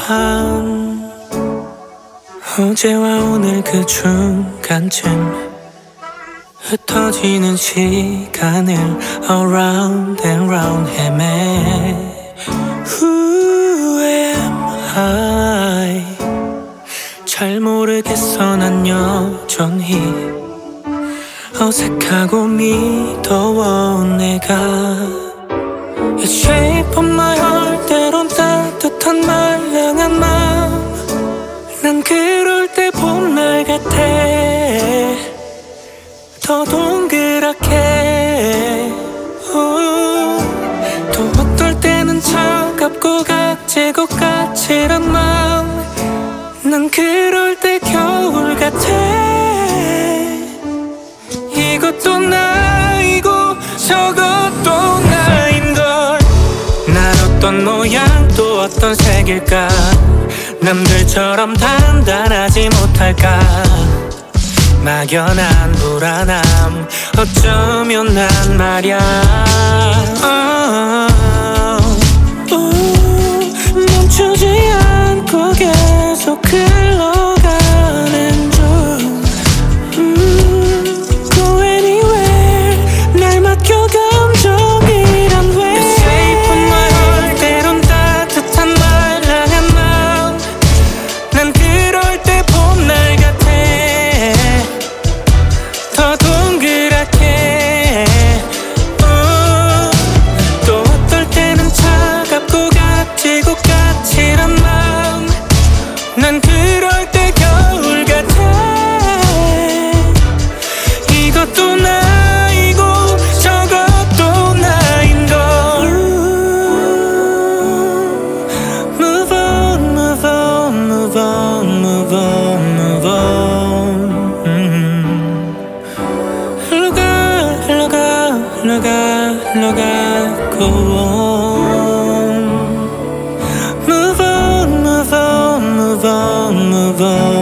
밤 어제와 오늘 그 중간쯤 흩어지는 시간을 around and round 헤매 Who am I 잘 모르겠어 난 여전히 어색하고 미더워 내가 The shape of my heart 때론 따뜻한 말랑한 마음 난 그럴 때 봄날 같아 더 동그랗게 또 어떨 때는 차갑고 각지고 까칠한 마음 난 그럴 때 겨울 같아 이것도 나이고 저것도 나인걸 난 어떤 모양 또 어떤 색일까 남들처럼 단단하지 못할까 막연한 불안함 어쩌면 난 말야 멈추지 않고 계속 흘러가는 중 Go anywhere 날 맡겨 감정이란 왜 The shape of my heart 때론 따뜻한 말랑한 마음 난 그럴 때 봄날 같아 더 동그랗게 또 어떨 때는 차갑고 각지고 까칠한 마음 난 그럴 때 겨울 같아 이것도 나이고 저것도 나인걸 Move on, move on, move on, move on, move on 흘러가 흘러가 흘러가 흘러가 go on Move on, move on, move on, move on